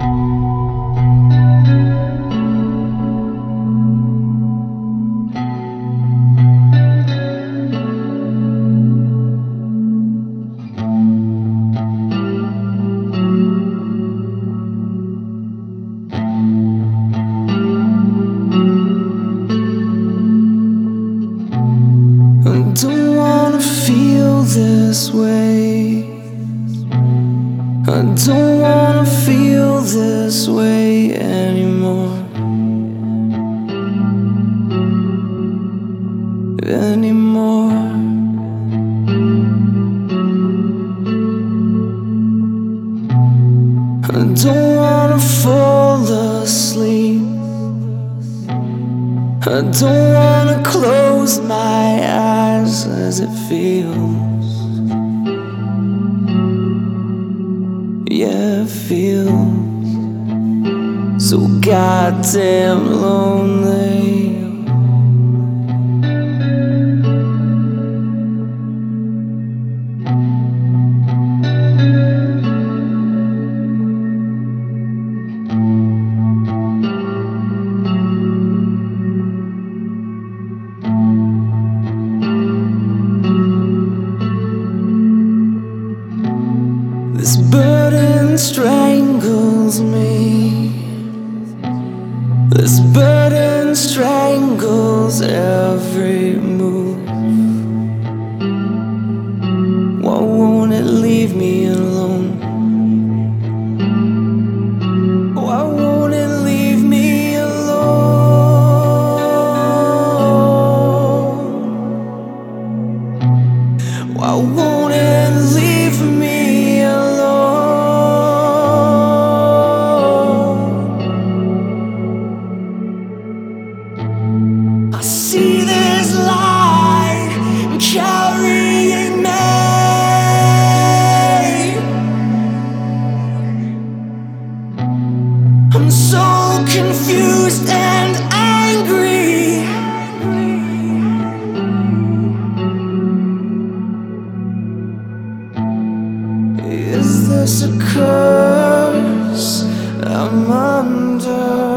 I don't wanna feel this way. I don't wanna feel this way anymore. Anymore. I don't wanna fall asleep. I don't wanna close my eyes as it feels. Yeah, it feels so goddamn lonely. This burden strangles me. This burden strangles every move. Why won't it leave me alone? Why won't it leave me alone? Why won't it leave me? I see this light carrying me. I'm so confused and angry. Is this a curse I'm under?